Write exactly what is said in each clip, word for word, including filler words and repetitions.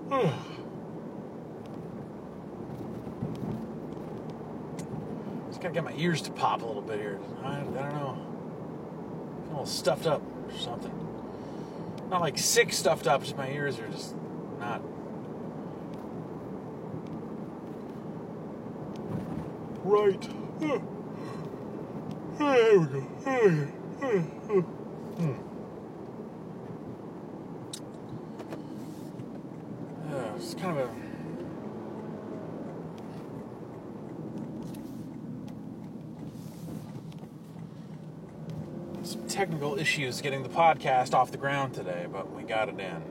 Just gotta get my ears to pop a little bit here. I, I don't know. I'm a little stuffed up or something. Not like sick stuffed up, just my ears are just not. Right. There we go. Hmm. Uh, it's kind of a some technical issues getting the podcast off the ground today, but we got it in.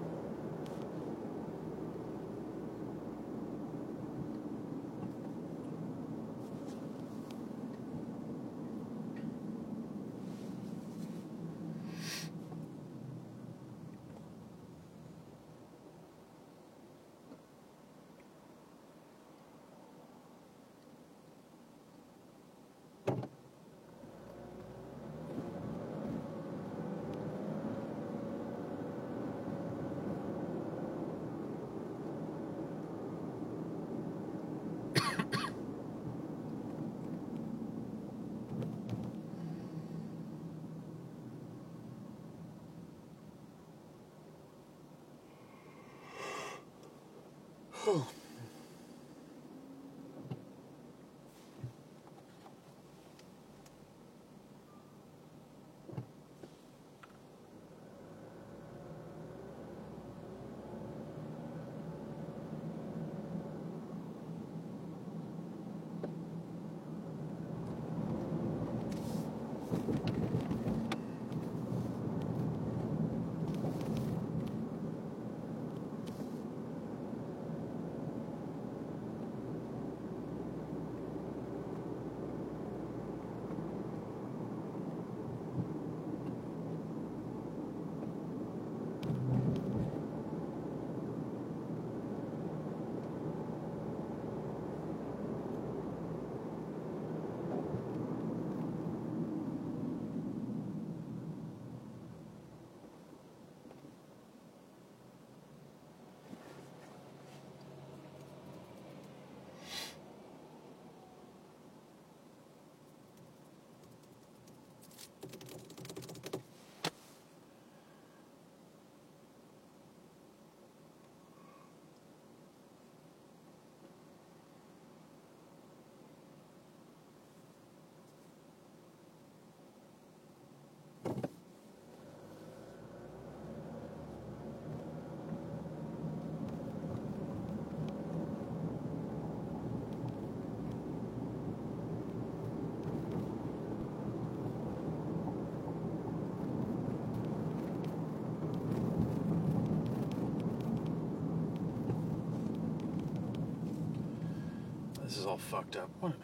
This is all fucked up. What?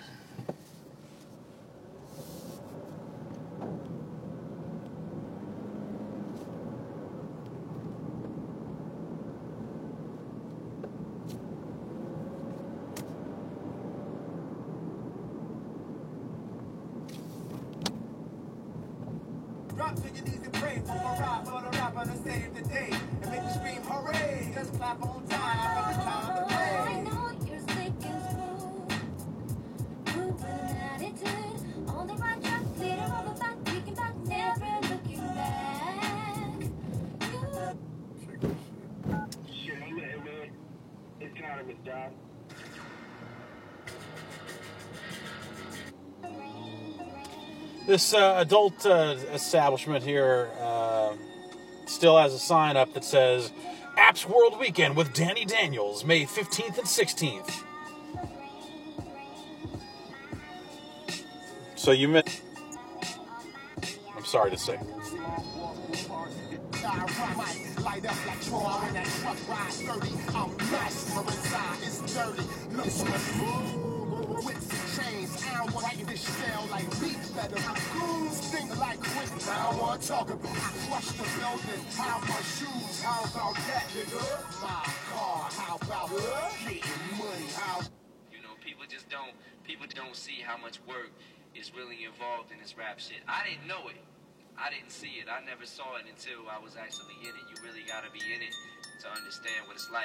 Drop to your knees and pray for a rap, for the rapper to save the day and make you scream hooray. Just clap on time for the time to play. I know you're sick and smooth, moving attitude on the right track, leader of the back, kicking back, never looking back. You Shit, I'm letting, man. It's kind of his job. This uh, adult uh, establishment here uh, still has a sign up that says Apps World Weekend with Danny Daniels, May fifteenth and sixteenth. So you missed. I'm sorry to say. Light up like Troy when that truck rides thirty. I'm nice, but inside it's dirty. Look with some chains. I don't want to this shell like beef better. Goons think like quick. I don't want to talk about. I crush the building. How about shoes? How about that, nigga? My car. How about getting money? How? You know, people just don't. People don't see how much work is really involved in this rap shit. I didn't know it. I didn't see it. I never saw it until I was actually in it. You really gotta be in it to understand what it's like. But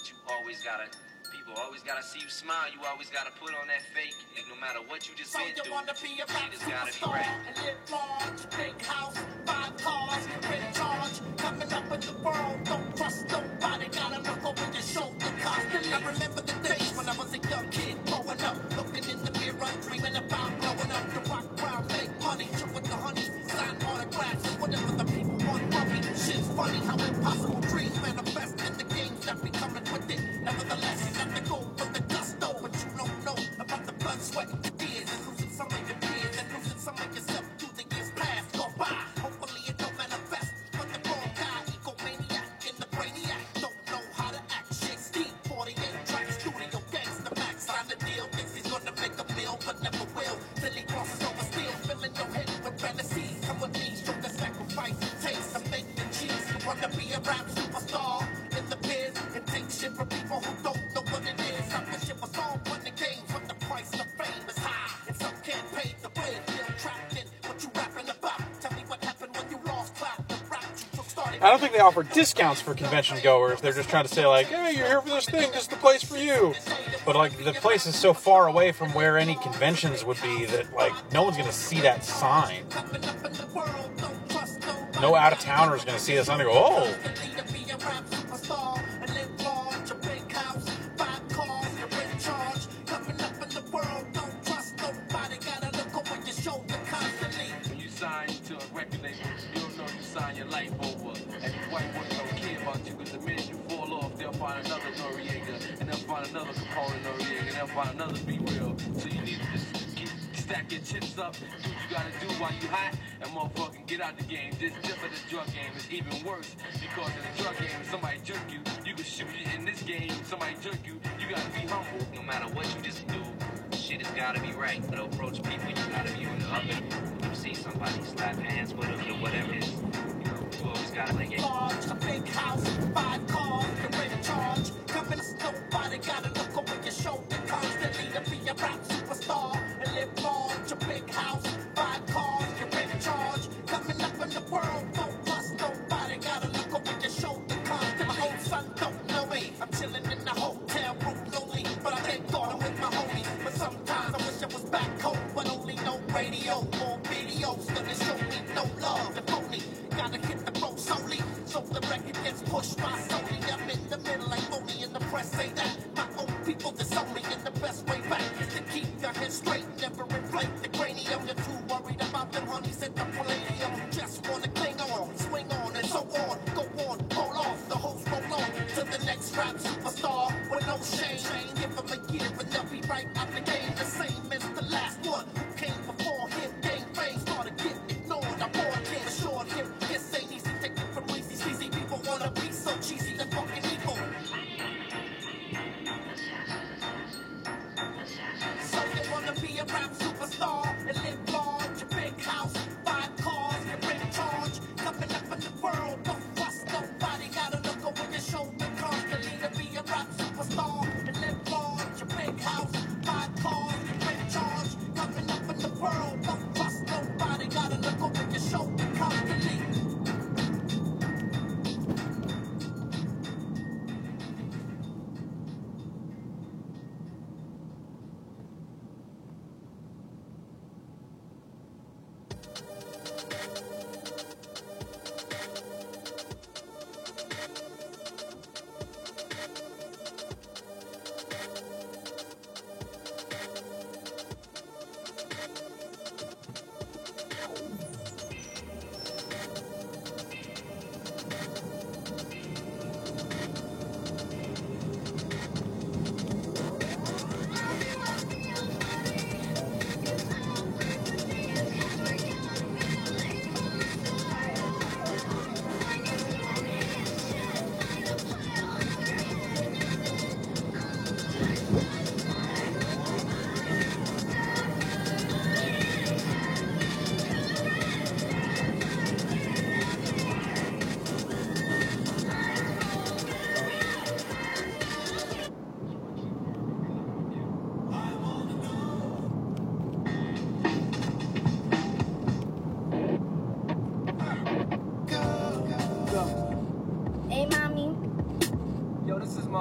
But you always gotta, people always gotta see you smile. You always gotta put on that fake. Like, no matter what you just So been you through, wanna be a rap shit has gotta be superstar right. and live large, big house, five cars, you're in charge, coming up in the world, don't trust nobody, gotta look over your shoulder constantly. I remember the days when I was a young kid, growing up, looking in the mirror, dreaming about growing up to rock around, make money, chill with the honey, sign autographs, and whatever the people want from me. Shit's funny how impossible dreams manifest in the games that be coming with it. Nevertheless, you got to go for the gusto, but you don't know about the blood, sweat, and tears, and losing some of your peers, and losing some of yourself through the years past. Go by, hopefully it don't manifest, but the wrong guy, egomaniac, and the brainiac don't know how to act. Shit, Steve, forty-eight track studio gangsta max, sign the deal, thinks he's gonna make a meal, but never will. Till he crosses over steel, filling your head with fantasies. Come with me, show the sacrifice it takes to make the cheese. You wanna be a rap superstar in the biz and take shit from people who don't know what it is. I wish it was all fun and games, but the price of fame is high, and some can't pay the bill. Feel trapped in what you rapping about. Tell me what happened when you lost track. The rap you took started. I don't think they offer discounts for convention goers. They're just trying to say like, hey, you're here for this thing, this is the place for you. But like the place is so far away from where any conventions would be that like no one's gonna see that sign. Coming up in the world, don't trust nobody. No out of towner is gonna see that sign and go, oh. Be a rap superstar and live large, a big house, five cars, you're in charge. Coming up in the world, don't trust nobody. Gotta look over your shoulder constantly. When you sign to a record label, you don't know you sign your life over. And these white boys don't care about you, because the minute you fall off, they'll find another Noriega, and they'll find another Capone Noriega, and they'll find another Be Real. So you need to just get, stack your chips up, do what you gotta do while you hot, and motherfucking get out the game. This different this drug game is even worse, because in the drug game, if somebody jerk you, you can shoot it. In this game, if somebody jerk you, you gotta be humble. No matter what you just do, shit has gotta be right. But to approach people, you gotta be on the up and you see somebody slap hands with them or whatever it is. You know, you always gotta like it. Large, a big house, five cars, you're in charge. Coming up nobody. Gotta look over your shoulder constantly to be a rap superstar and live large, a big house, five cars, you're in charge. Coming up in the world, don't trust nobody. Gotta look over your shoulder constantly. My own son don't know me. I'm chilling in the hotel room lonely, but I thank God I'm with my homies. But sometimes I wish I was back home, but only no radio or videos gonna show me no love. The phony gotta hit the road solely, so the record gets pushed by Sony. I'm in the middle like Moni, and the press say that my own people disown me. And the best way back is to keep your head straight, never inflate the cranium. You're too worried about them honeys at the palladium. Just wanna cling on, swing on, and so on. Go on, roll off, the host roll on to the next rap superstar with no shame. Give them a year and they'll be right out the game, the same as the last one who came before him. Game fame started getting ignored. I warned him, assured him this ain't easy. Take it from easy, sleazy people wanna be so cheesy, the fucking evil.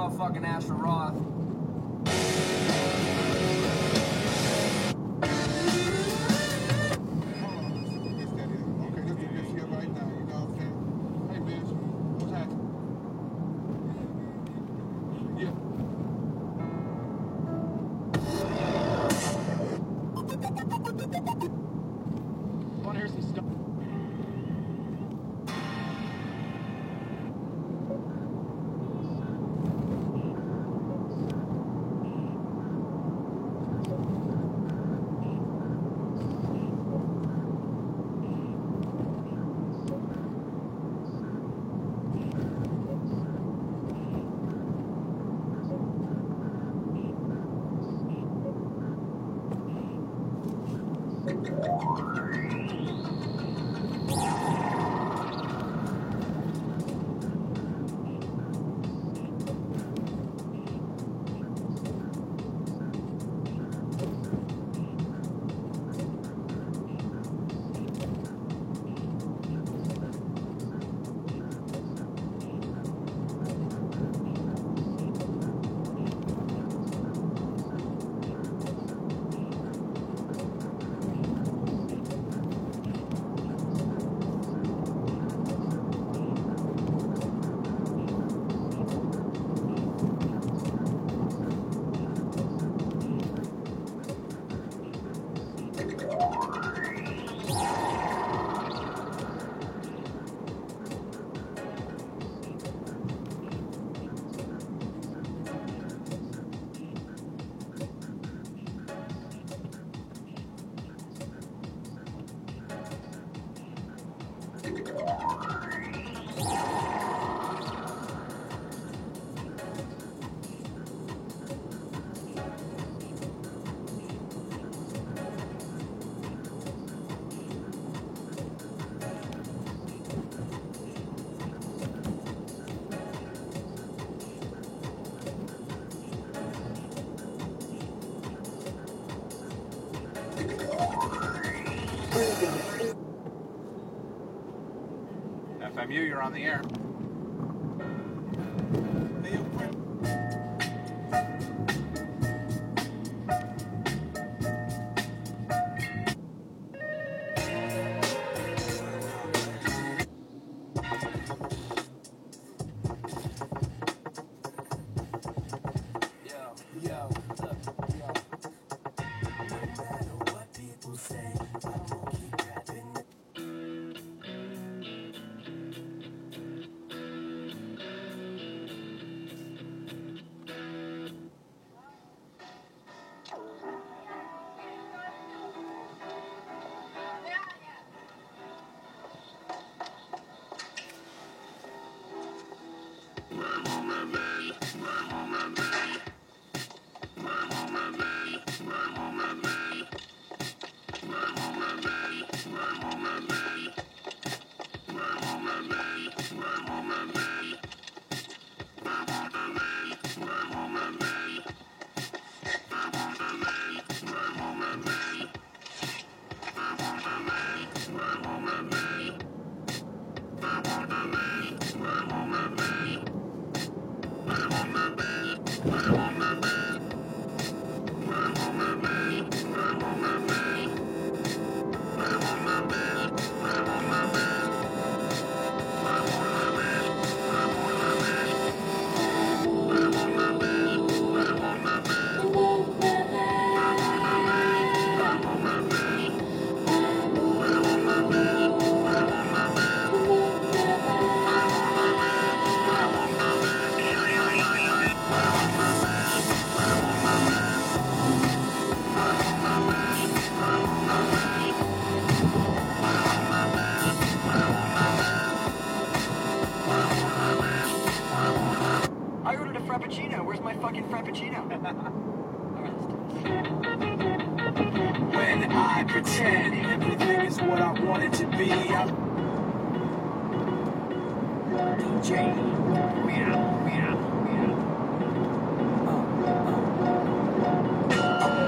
love fucking Asher Roth. Wanna hear some stuff? F M U, you're on the air. I ordered a Frappuccino. Where's my fucking Frappuccino? When I pretend everything is what I want it to be, I'm D J. Meow, meow, meow.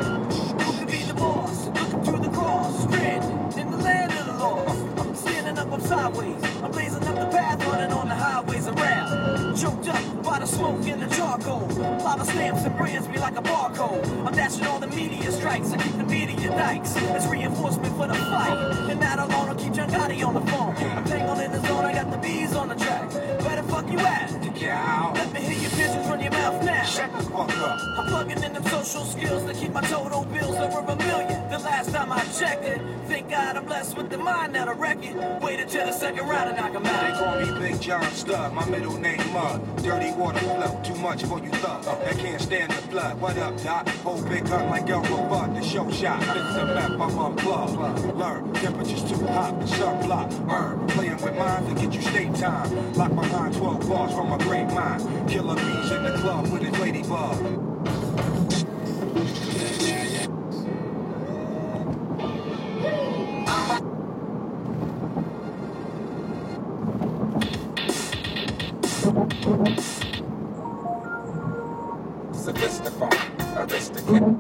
Who could be the boss? Looking through the cross, stranded in the land of the lost. Standing up I'm sideways. I'm blazing up the path, running on the highways around. Choked up by the smoke and the charcoal. A lot of stamps and brands me like a barcode. I'm dashing all the media strikes. I keep the media dikes. It's reinforcement for the fight. And not alone, I'll keep John Gotti on the phone. I'm tangled in the zone, I got the bees on the track. Where the fuck you at? Let me hear your business run your mouth now. Shut the fuck up. I'm plugging in them social skills to keep my total bills over a million. The last time I checked it, thank God I'm blessed with the mind now to wreck it. Wait until the second round and knock 'em They out. call me Big John Stud, my middle name Mud. Dirty water flow, too much for you thug. They can't stand the flood. What up, Doc? Whole big gun like Elba Bud, the show shot. Fix the map, I'm unplugged. Learn, temperature's too hot, the sun block. Earn, playing with mine to get you state time. Lock behind twelve bars from a great mind. Killer bees in the club with his ladybug. Sophisticated, aristocrat.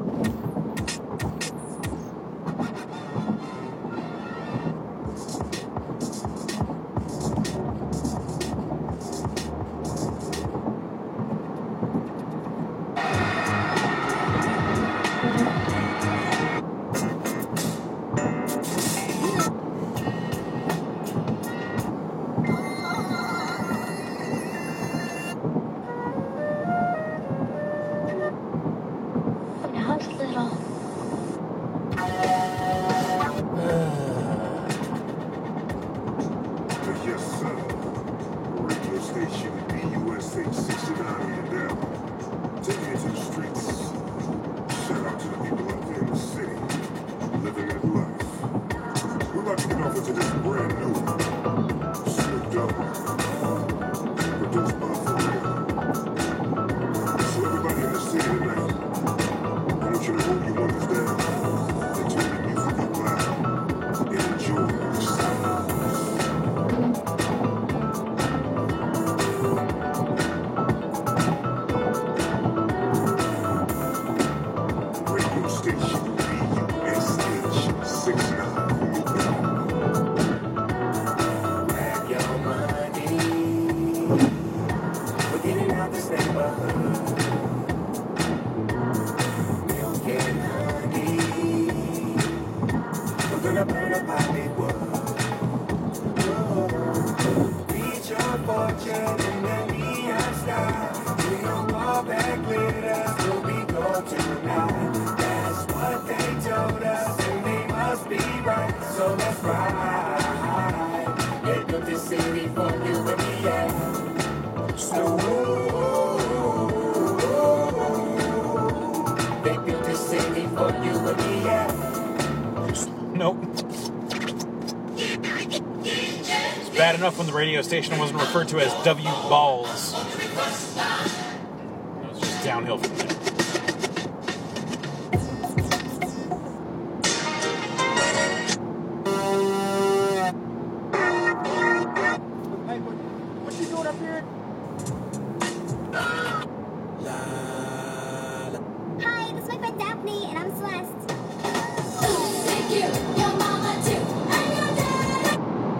Bad enough when the radio station wasn't referred to as W Balls. It was just downhill from there. Hey, what, what you doing up here? Hi, this is my friend Daphne, and I'm Celeste. Thank you, your mama too, and your dad.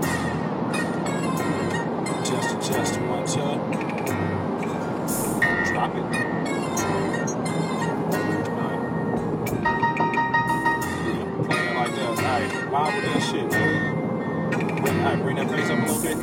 Just, just one shot. Stop it. Alright. Yeah, playing like that. Alright, vibe with that shit, man. Alright, bring that face up a little bit.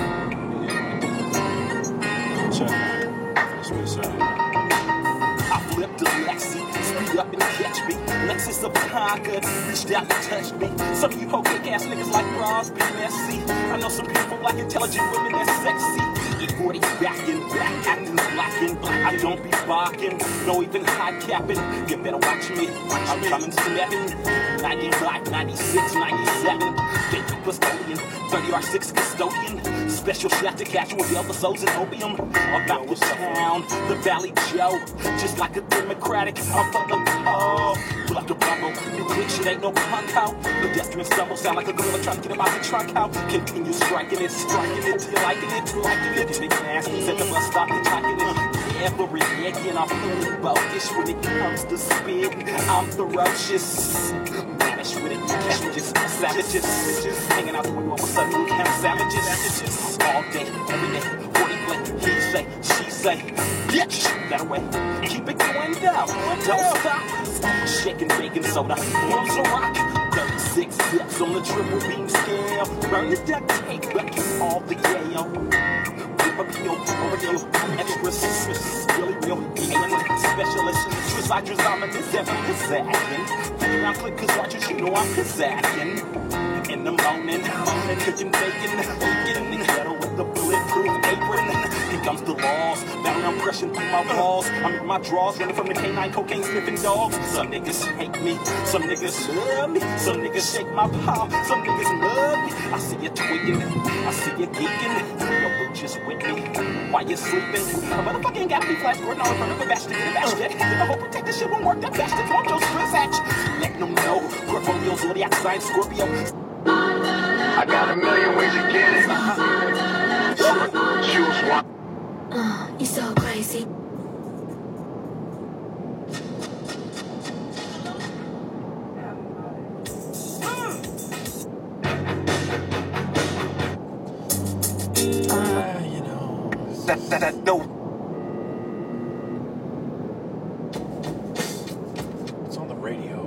Yeah. Check it out. That's what it sounds like. I flipped a Lexi, speed up and catch me. Lexus of Concord, reached out and touched me. Some of you hoe quick ass niggas like bras be messy. I know some people like intelligent women that's sexy. E forty back and back, acting black and black. I don't be barking, no even high capping. You better watch me, I'm coming snapping. ninety-five, ninety-six, ninety-seven. fifty custodian, thirty R six custodian. Special shot to casual Delta and opium. About this town, the Valley Joe. Just like a Democratic, I'm for the oh. Pull up the bubble, new quick shit ain't no punk out. Pedestrian stumble, sound like a gorilla trying to get him out the trunk out. Continue striking it, striking it, till liking it, liking it. Big asses at the bus stop, hitchhiking it. Every again, I'm feeling bogus when it comes to spitting. I'm ferocious, vanish with it. Savages, savages, hanging out the window with some new camp savages. All day, every day, forty play, he say, she say, yeah, that way. Keep it going down, don't stop. Shaking baking soda, blows a rock. thirty-six steps on the triple beam scale. Burn the duct tape, back all the gale. Extra really real, specialist interest, I just ominous, emphasizing. Think around click, cause I just, you know I'm pizzazing. In the morning, morning, cooking bacon, getting in the ghetto with the bulletproof apron. Here comes the laws, bound I'm crushing through my walls. I'm in my drawers, running from the canine cocaine sniffing dogs. Some niggas hate me, some niggas love me, some niggas shake my palm, some niggas love me. I see you tweaking, I see you geeking. Your boo just with me while you're sleeping. A motherfucker ain't got me flash Gordon on in front of a bastard in a bastard. The whole protect this shit won't work, that bastard won't just transact. Let them know, portfolio, zodiac sign, Scorpio. I got a million ways to get it. Choose one. Oh, you're so crazy. Uh, you know. That, that, that, no. It's on the radio.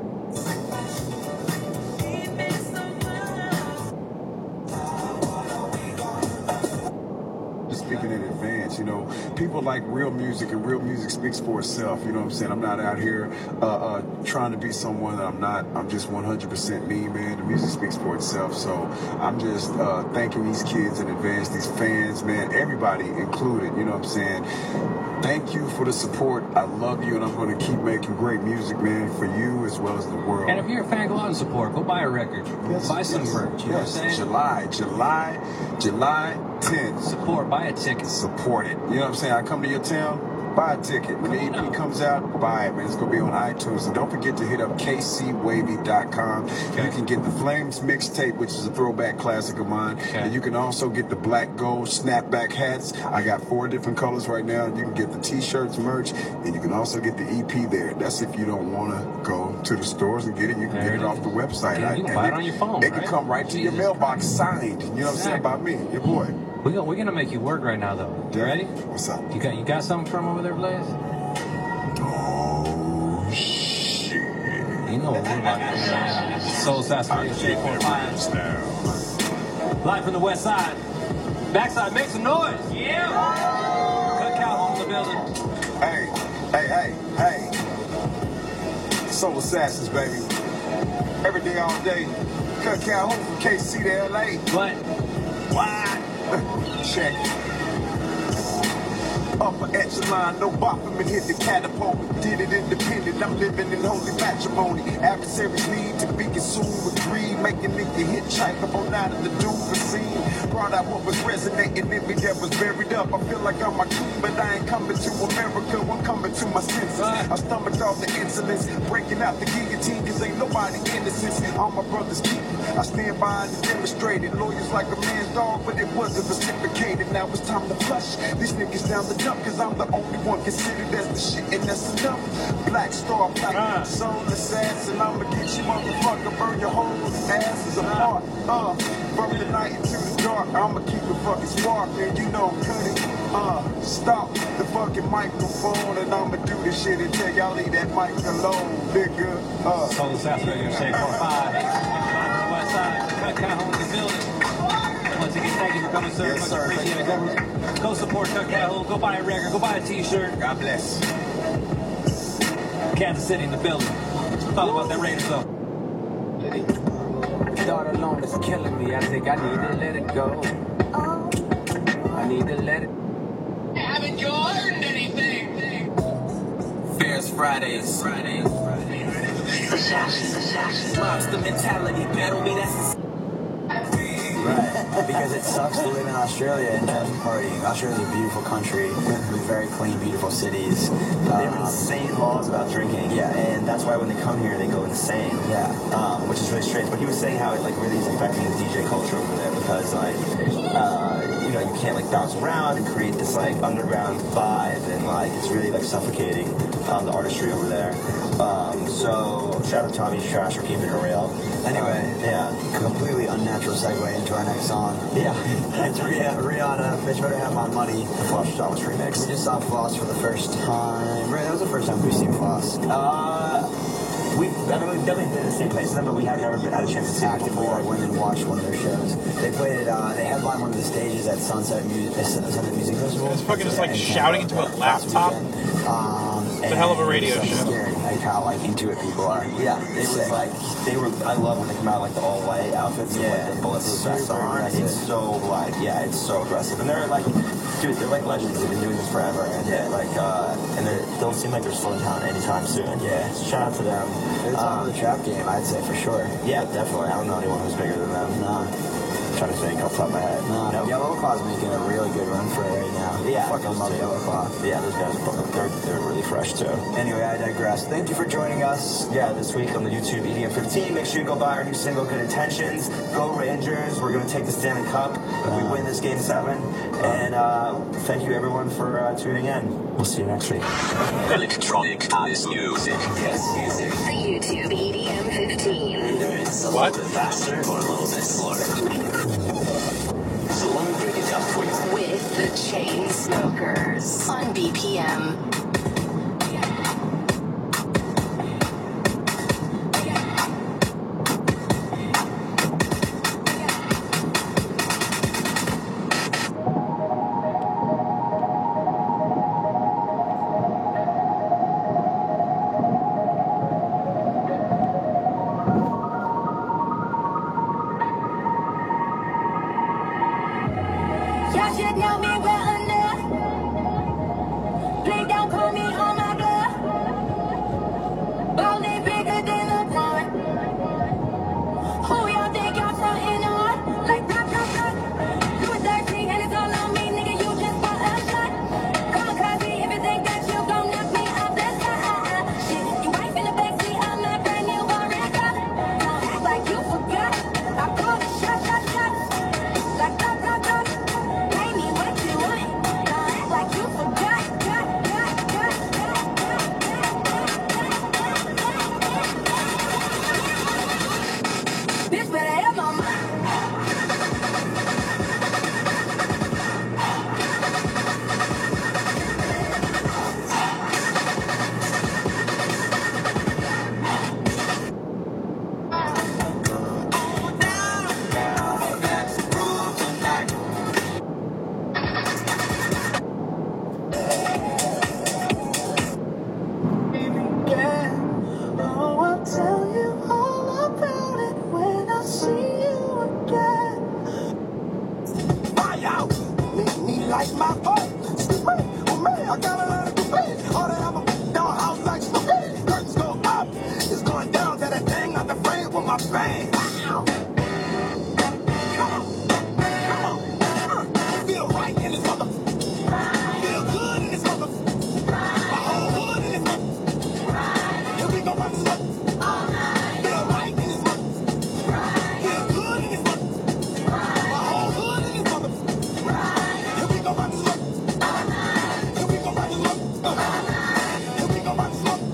Speaking in advance, you know, people like real music, and real music speaks for itself. You know what I'm saying? I'm not out here uh, uh, trying to be someone that I'm not. I'm just one hundred percent me, man. The music speaks for itself. So I'm just uh, thanking these kids in advance, these fans, man, everybody included. You know what I'm saying? Thank you for the support. I love you, and I'm going to keep making great music, man, for you as well as the world. And if you're a fan, go out and support. Go buy a record. Yes, buy some yes, merch. You know yes. what I'm saying? July, July, July tenth. Support. Buy a ticket. Support it. You know what I'm saying? I come to your town, buy a ticket. When the E P comes out, buy it, man. It's going to be on iTunes. And don't forget to hit up K C wavy dot com. Okay. You can get the Flames mixtape, which is a throwback classic of mine. Okay. And you can also get the black gold snapback hats. I got four different colors right now. You can get the t-shirts, merch, and you can also get the E P there. That's if you don't want to go to the stores and get it. You can there get it, it off the website. Yeah, you can buy it, it on your phone, It right? can come right to your mailbox signed. You know what I'm saying? By me, your boy. We go, we're gonna make you work right now, though. You yeah. ready? What's up? You got you got something from over there, Blaze? Oh shit! You know what we're about. Soul Assassination three four five. Live from the west side. Backside, make some noise. Yeah. Cut Calhoun in the building. Hey, hey, hey, hey. Soul Assassins, baby. Every day, all day. Cut Calhoun from K C to L A. What? Why? Check it. Upper echelon, no bopping, hit the catapult. Did it independent, I'm living in holy matrimony. Adversaries need to be consumed with greed, making nigga hitchhike up on out of the Dover scene. Brought out what was resonating in me that was buried up. I feel like I'm a king, but I ain't coming to America, I'm coming to my senses. I stomached all the insolence, breaking out the guillotine, cause ain't nobody innocent. All my brothers keep me. I stand by and demonstrate it. Lawyers like a man's dog, but it wasn't reciprocated. Now it's time to flush these niggas down the dump, cause I'm the only one considered as the shit, and that's enough. Black Star Black Soul Assassin, I'ma get you motherfucker, burn your whole asses apart. Uh, from the night into the dark, I'ma keep it fucking sparking, you know, cut it. Uh, stop the fucking microphone, and I'ma do this shit until y'all leave that mic alone, nigga. Uh, Soul Assassin Radio, Shade four five. Live from the west side. Cut Calhoun in the building. Once again, thank you for coming, sir. Yes, sir. Appreciate it. Go, go support Cut Calhoun. Go buy a record. Go buy a t-shirt. God bless. Kansas City in the building. Talk about that Raiders, though. Thought alone is killing me. I think I need to let it go. I need to let it. Haven't you learned anything? Fairs Fridays. Fridays. Assassin, assassin. Mobster mentality. Battle me, that's Right, because it sucks to live in Australia in terms of partying. Australia's a beautiful country with very clean, beautiful cities. They have insane laws about drinking. Yeah, and that's why when they come here, they go insane. Yeah, um, which is really strange. But he was saying how it like really is affecting the D J culture over there because like, uh, you you know, you can't like bounce around and create this like underground vibe, and like it's really like suffocating um, the artistry over there. Um, so shout out to Tommy Trash for keeping it real. Anyway, yeah, completely unnatural segue into our next song. Yeah, it's Rih- Rihanna, Bitch Better Have My Money. The Floss Thomas remix. We just saw Floss for the first time. Right, that was the first time we've seen Floss. Uh, we, I mean, we've definitely been in the same place as them, but we have never been, had a chance to see them Actively, before. like, went and watched one of their shows. They played it, uh, they headlined one of the stages at Sunset, Mu- uh, Sunset Music Festival. It's fucking just like And shouting into a laptop. Um, It's a hell of a radio it's show. Scary, like how like into it people are. Yeah, it was like, they were, I love when they come out like the all white outfits and Yeah, like the bullets it's and super on. aggressive. It's so like, yeah, it's so aggressive. And they're like, dude, they're like legends. They've been doing this forever. And yeah, like, uh, and they don't seem like they're slowing down anytime soon. Yeah, so shout out to them. They're top Um, of the trap game, I'd say for sure. Yeah, definitely. I don't know anyone who's bigger than them. Nah. I'm trying to think off the top of my head. Nah, No. Yellow Claw's making a really good run for it right now. Yeah, Fucking those love two. Yellow Claw. Yeah, those guys, are- they're, they're really fresh too. Anyway, I digress. Thank you for joining us. Yeah, this week on the YouTube E D M fifteen, make sure you go buy our new single, Good Intentions. Go Rangers. We're going to take the Stanley Cup if we win this game seven. And uh, thank you everyone for uh, tuning in. We'll see you next week. Electronic house music. Yes, music. The YouTube E D M fifteen. It's a What? little bit faster or a little bit slower. So let me break it down for you. With the Chainsmokers on B P M. Y'all should know me well enough. Please don't call me on my bluff. Ballin' bigger than a pond. Who y'all think y'all frontin' on? Like pop, pop, pop. You a thirteen and it's all on me, nigga. You just want a shot. Come on, crazy if you think that you gon' knock me off the side. Shit, you wife in the backseat of my brand new Aurica. Don't act like you forgot. I call it shot, shot, shot. Like pop, pop, pop. Pay me what you want. Don't act like you forgot. Got, got, got, got, got. Bitch better have my mind. Oh, I'll tell you all about it when I see you again. Fire out, make me like my own. Oh man, I got a lot of debate. All that I'm a down house like spaghetti. Curtains go up, it's going down to that thing on the frame with my bang. Wow. Come on, come on, uh, feel right in this mother. Feel good in this mother. My whole hood in this mother. Here we go, rock this mother. Feel right in this mother. Feel good in this mother. My whole hood in this mother. Here we go, rock this mother. Here we go, rock this mother. Here we go, rock this mother.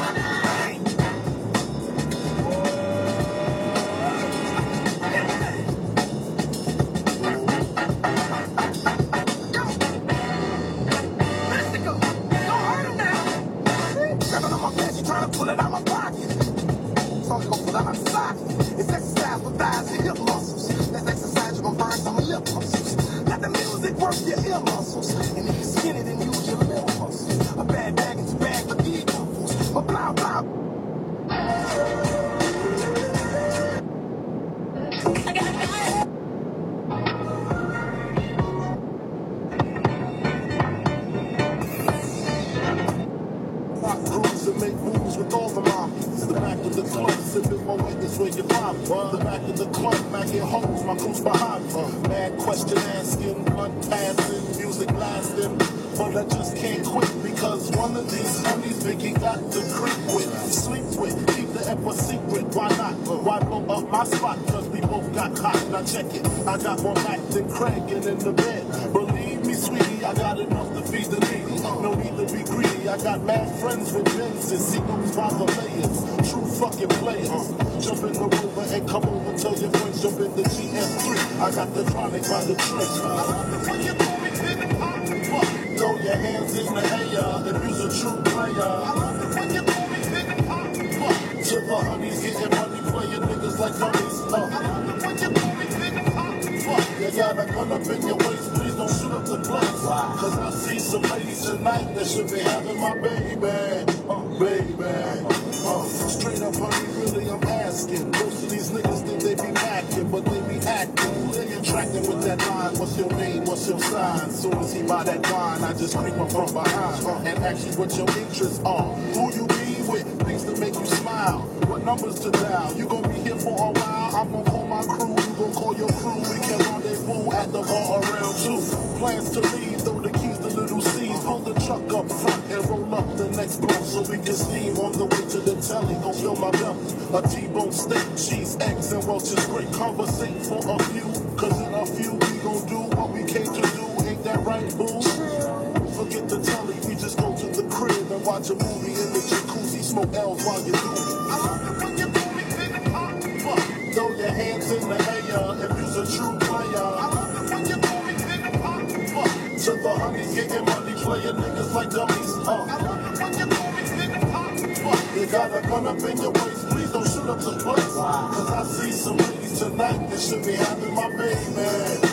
Mystical, don't hurt him now. Grabbing on my pants, you trying to pull it out my pocket. So I'm gonna pull out my socket. It's exercise for thighs and hip muscles. That's exercise, you're gonna burn some lip muscles. Let the music work your ear muscles. And if you're skinny, then use your lip muscles. A bad bag is a bag for these muscles. But blah, blah. Rock grooves and make moves with all the lobbies. The back of the club, sipping my witness where you probably. The back of the club, macking hoes, my crew's behind me. Mad question asking, blunt passing, music blasting. But I just can't quit because one of these homies Biggie got to creep with, sleep with, keep the epic secret. Why not? Uh, Why blow up my spot? Cause we both got hot. Now check it. I got more back than Craig and in the bed. Believe me, sweetie, I got enough to feed the lady. No need to be greedy. I got mad friends with Benz and see those by the layers. True fucking players. Jump in the Rover and come over. Tell your friends jump in the G M three. I got the chronic by the trench. When you call me Big Pop, throw your hands in the air if you's a true player. When you call me Big Pop, to the honeys getting money, playing niggas like dummies. Uh. When you call me Big Pop, you gotta come up in your waist, please don't shoot up the place. Cause I see some ladies tonight that should be having my baby. Uh, baby. Uh, straight up, honey, really, I'm asking. Most of these niggas think they be macking, but they be acting. They attracting with that line. What's your name? What's your sign? Soon as he buy that wine, I just creep up from behind uh, and ask you what your interests are. Who you be with? Things to make you smile. What numbers to dial? You gon' be here for a while. I'm gon' call my crew. You gon' call your crew. We can rendezvous at the bar around two. Plans to leave, throw the keys to little C's. Pull the truck up front and roll up the next block so we can steam on the way to the telly. Gon' fill my belly. A T-bone steak, cheese, eggs, and Welch's great. Conversate for a few, cause in a few we gon' do what we came to do. Ain't that right, boo? Forget the telly, we just go to the crib and watch a movie in the jacuzzi. Smoke L's while you do it. When you call me Big Pop, throw your hands in the air if you's a true player. When you call me Big Pop, to the honeys getting money, playing niggas like dummies. Uh. When you call me Big Pop, you gotta come up in your waist, please don't shoot up the place. Cause I see some ladies tonight that should be having my baby,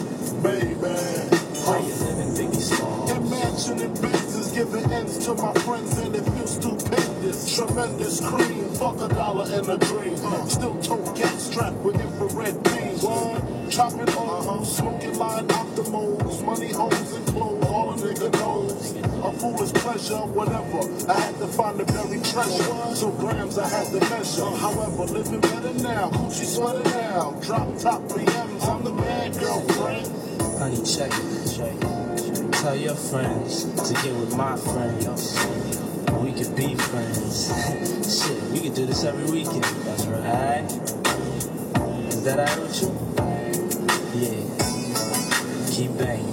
baby. How you living, Biggie Smalls? Imagining business, giving ends to my friends, and it feels stupendous. Tremendous cream, fuck a dollar and a dream. Still tote gas strapped with infrared beams. Chopping on, smoking line optimals, money, homes, and clothes. All a nigga knows. A foolish pleasure, whatever. I had to find the buried treasure, so grams I had to measure. However, living better now, Gucci sweater now. Drop top P Ms, I'm the man, girlfriend. Honey, check it, check it. Tell your friends to get with my friends. We could be friends. Shit, we could do this every weekend. That's right. Alright? Is that alright with you? Yeah. Keep banging.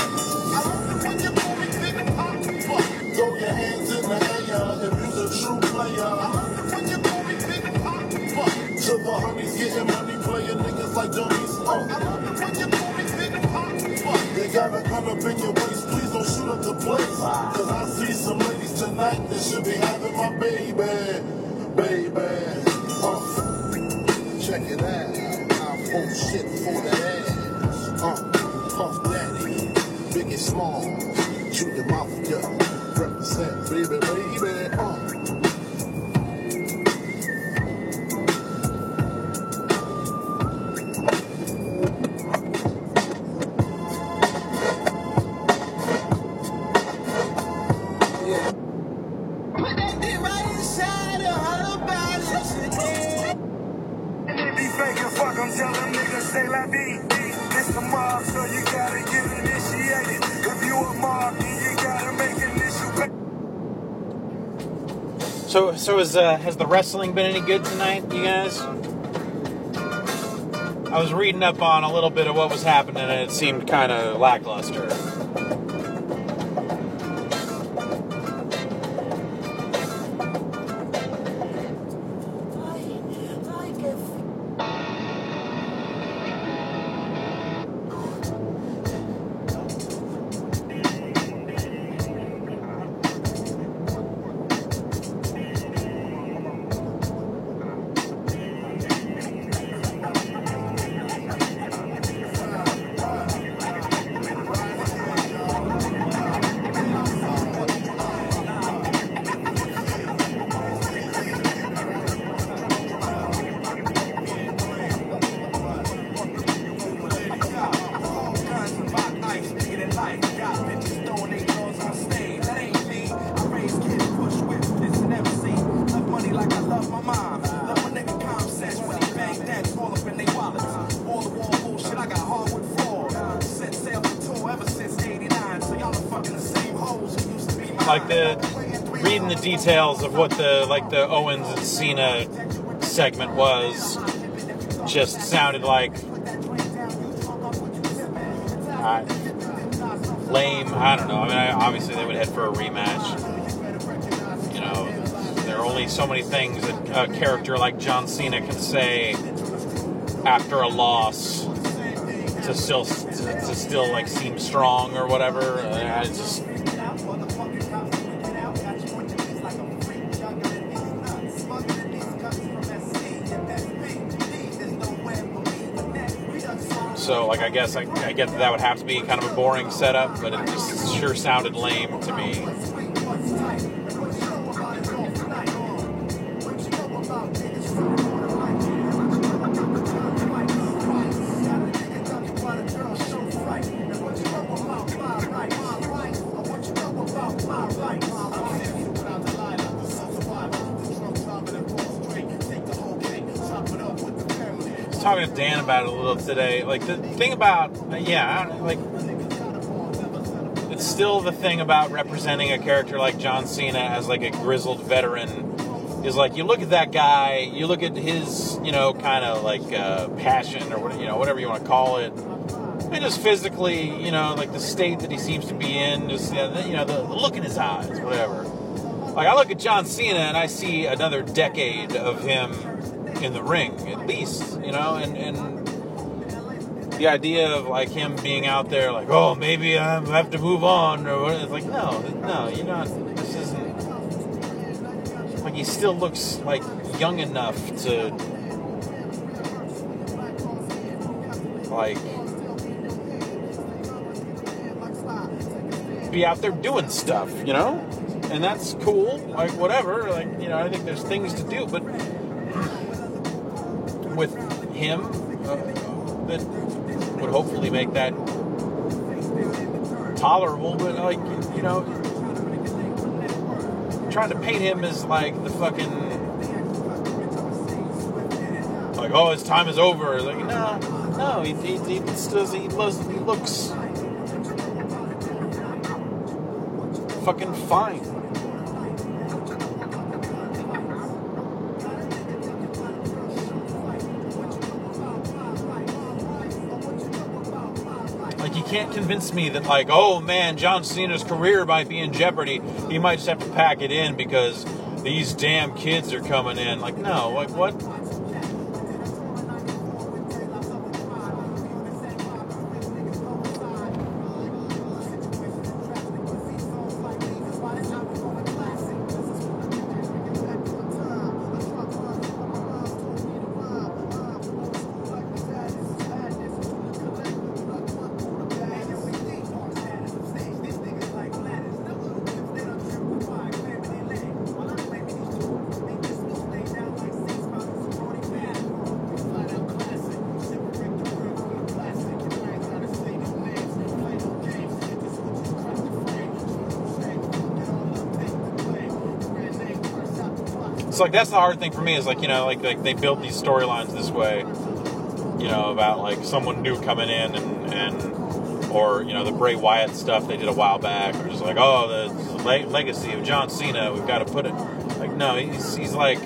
Throw your hands in the air if you's a true player. When you call me Big Pop, to the honeys getting money, playing niggas like dummies. Uh. When you call me Big Pop, you gotta come up in your waist, please don't shoot up the place. Cause I see some ladies tonight that should be having my baby, baby. Uh. Check it out, I'm full shit for the ass. Uh. Puff Daddy, Biggie Small, shoot the mouth, yeah. Represent, baby, baby, uh. Put that dick right inside her, how about it? Be fake and fuck, I'm telling niggas, say la vie. It's the mob, so you gotta get initiated. If you a mob, then you gotta make initial. So, so is, uh, has the wrestling been any good tonight, you guys? I was reading up on a little bit of what was happening, and it seemed kind of lackluster. Like the reading the details of what the like the Owens and Cena segment was. just sounded like uh, lame. I don't know. I mean, I, obviously they would head for a rematch. You know, there are only so many things that a character like John Cena can say after a loss to still to, to still like seem strong or whatever. Uh, it's just. So, like, I guess I, I get that, that would have to be kind of a boring setup, but it just sure sounded lame to me. Talking to Dan about it a little today. Like, the thing about, yeah, like, it's still the thing about representing a character like John Cena as, like, a grizzled veteran is, like, you look at that guy, you look at his, you know, kind of, like, uh, passion or, what, you know, whatever you want to call it, and just physically, you know, like, the state that he seems to be in, just, you know, the, the look in his eyes, whatever. Like, I look at John Cena and I see another decade of him in the ring, at least, you know, and, and the idea of, like, him being out there, like, oh, maybe I have to move on, or what, it's like, no, no, you're not, this isn't, like, he still looks, like, young enough to, like, be out there doing stuff, you know, and that's cool, like, whatever, like, you know, I think there's things to do, but with him, uh, that would hopefully make that tolerable, but, like, you know, trying to paint him as, like, the fucking, like, oh, his time is over, like, no, no, he, he, he, still, he, he looks fucking fine. You can't convince me that, like, oh man, John Cena's career might be in jeopardy. He might just have to pack it in because these damn kids are coming in. Like, no, like, what? Like, that's the hard thing for me is, like, you know, like, like they build these storylines this way, you know, about, like, someone new coming in and, and or, you know, the Bray Wyatt stuff they did a while back, or just like, oh, the le- legacy of John Cena, we've got to put it, like, no, he's, he's like,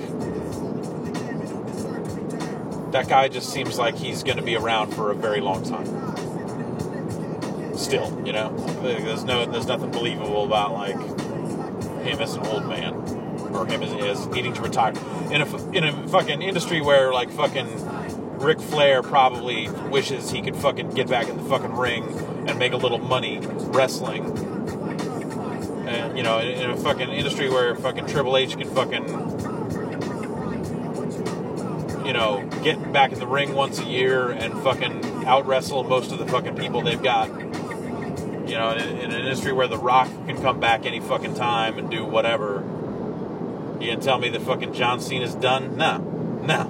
that guy just seems like he's going to be around for a very long time. Still, you know, there's no, there's nothing believable about, like, him as an old man. Or him as, as needing to retire in a in a fucking industry where, like, fucking Ric Flair probably wishes he could fucking get back in the fucking ring and make a little money wrestling, and, you know, in, in a fucking industry where fucking Triple H can fucking, you know, get back in the ring once a year and fucking out wrestle most of the fucking people they've got. You know, in, in an industry where The Rock can come back any fucking time and do whatever. You gonna tell me that fucking John Cena's done? No. No.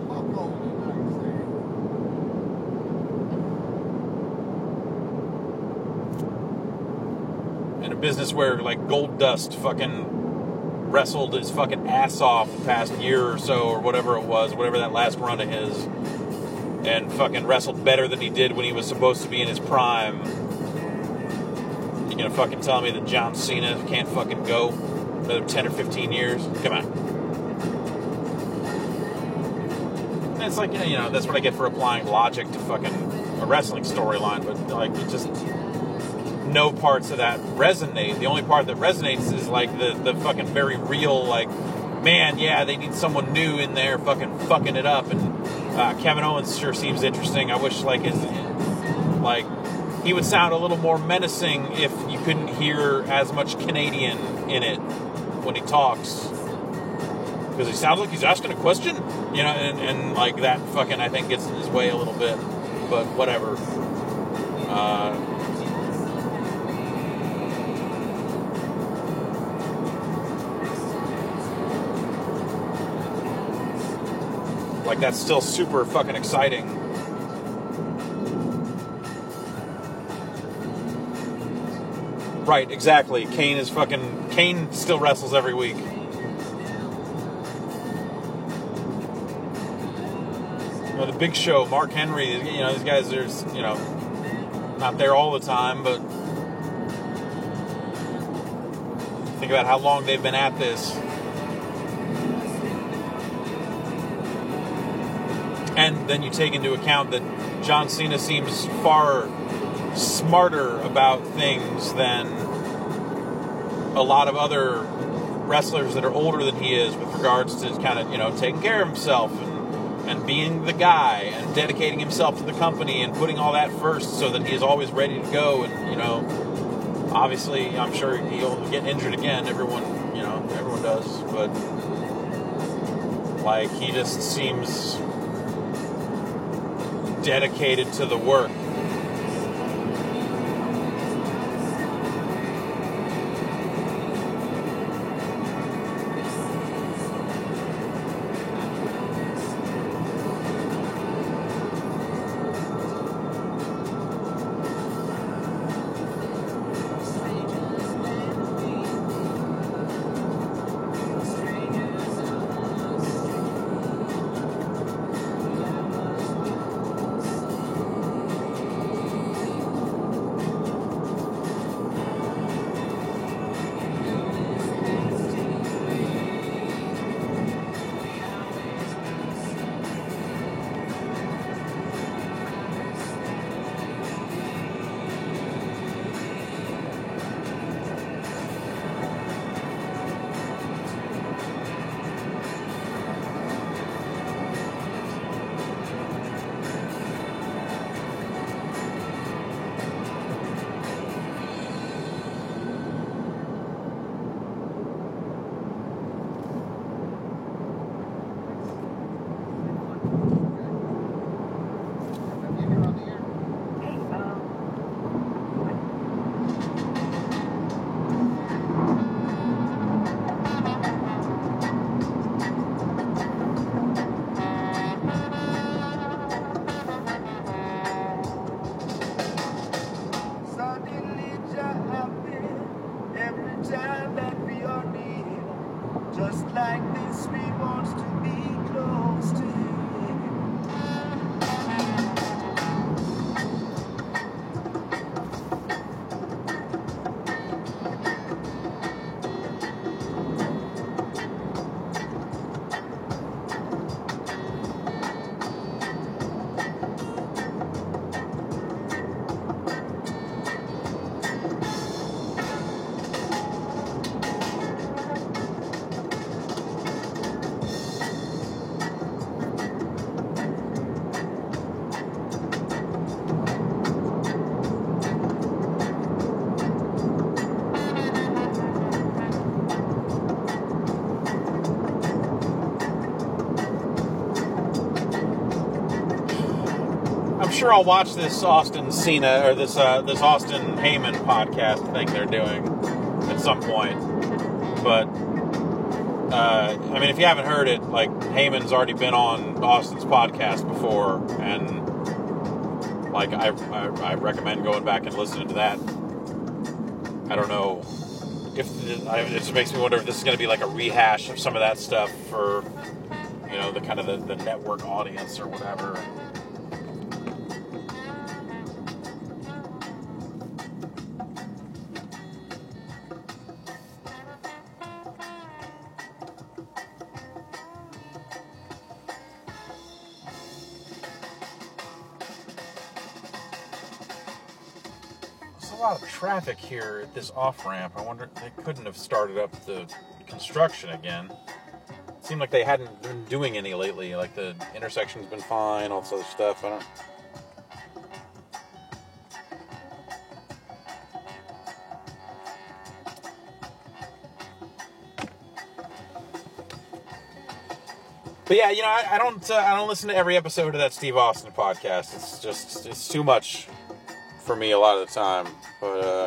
In a business where, like, Goldust fucking wrestled his fucking ass off the past year or so, or whatever it was, whatever that last run of his, and fucking wrestled better than he did when he was supposed to be in his prime. You gonna fucking tell me that John Cena can't fucking go another ten or fifteen years? Come on. it's like, you know, that's what I get for applying logic to fucking a wrestling storyline, but like, it just, no parts of that resonate. The only part that resonates is like the, the fucking very real, like, man, yeah, they need someone new in there fucking fucking it up. And uh, Kevin Owens sure seems interesting. I wish, like, his, like, he would sound a little more menacing if you couldn't hear as much Canadian in it when he talks. Because he sounds like he's asking a question, you know, and, and like that fucking, I think, gets in his way a little bit. But whatever. Uh, like, that's still super fucking exciting. Right, exactly. Kane is fucking... Kane still wrestles every week. You know, the Big Show, Mark Henry, you know, these guys are, you know, not there all the time, but think about how long they've been at this. And then you take into account that John Cena seems far smarter about things than a lot of other wrestlers that are older than he is with regards to kind of, you know, taking care of himself and, and being the guy and dedicating himself to the company and putting all that first so that he is always ready to go. And, you know, obviously I'm sure he'll get injured again. Everyone, you know, everyone does. But, like, he just seems dedicated to the work. Sure, I'll watch this Austin Cena or this uh, this Austin Heyman podcast thing they're doing at some point. But uh, I mean, if you haven't heard it, like, Heyman's already been on Austin's podcast before, and like I, I I recommend going back and listening to that. I don't know if it just makes me wonder if this is going to be like a rehash of some of that stuff for, you know, the kind of the, the network audience or whatever. lot of traffic here at this off-ramp. I wonder if they couldn't have started up the construction again. It seemed like they hadn't been doing any lately. Like the intersection's been fine, all this other stuff. I don't... But yeah, you know, I, I don't uh, I don't listen to every episode of that Steve Austin podcast. It's just, it's too much for me a lot of the time. But, uh...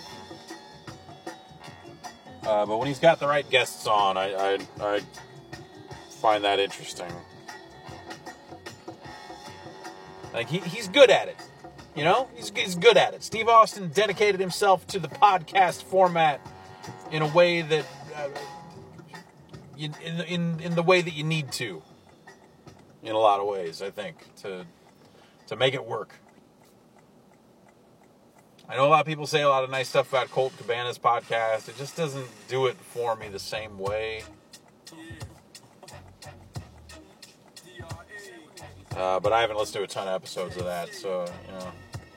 Uh, but when he's got the right guests on, I, I, I find that interesting. Like, he, he's good at it. You know? He's, he's good at it. Steve Austin dedicated himself to the podcast format in a way that... Uh, you, in, in, in the way that you need to. In a lot of ways, I think. To, to make it work. I know a lot of people say a lot of nice stuff about Colt Cabana's podcast. It just doesn't do it for me the same way. Uh, but I haven't listened to a ton of episodes of that, so, you know.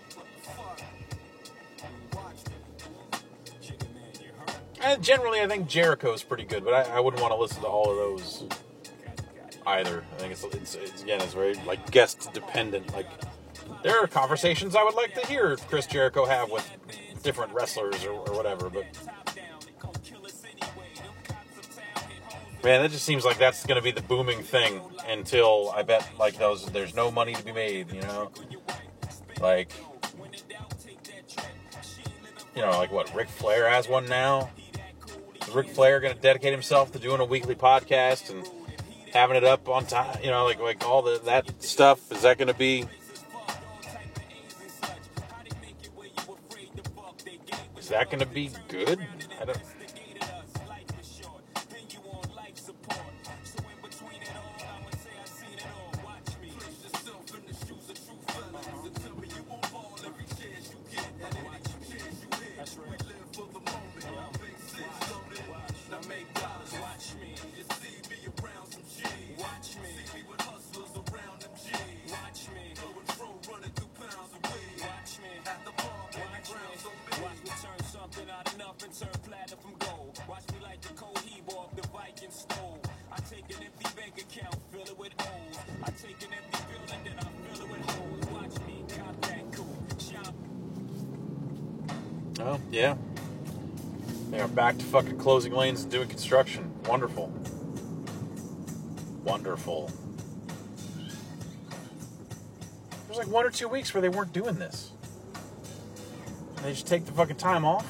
And generally, I think Jericho's pretty good, but I, I wouldn't want to listen to all of those either. I think it's, it's, it's again, it's very, like, guest-dependent. Like, there are conversations I would like to hear Chris Jericho have with different wrestlers or, or whatever, but... Man, that just seems like that's going to be the booming thing until, I bet, like, those there's no money to be made, you know? Like... You know, like what, Ric Flair has one now? Is Ric Flair going to dedicate himself to doing a weekly podcast and having it up on time? You know, like like all the that stuff. Is that going to be? Is that going to be good? I don't. Oh, yeah. They are back to fucking closing lanes and doing construction. Wonderful. Wonderful. There was like one or two weeks where they weren't doing this. And they just take the fucking time off.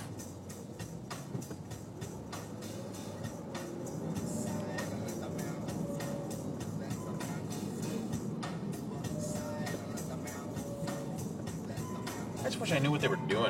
I just wish I knew what they were doing.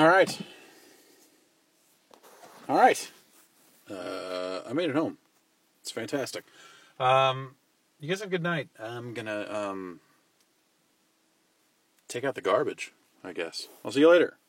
All right. All right. Uh, I made it home. It's fantastic. Um, you guys have a good night. I'm gonna um, take out the garbage, I guess. I'll see you later.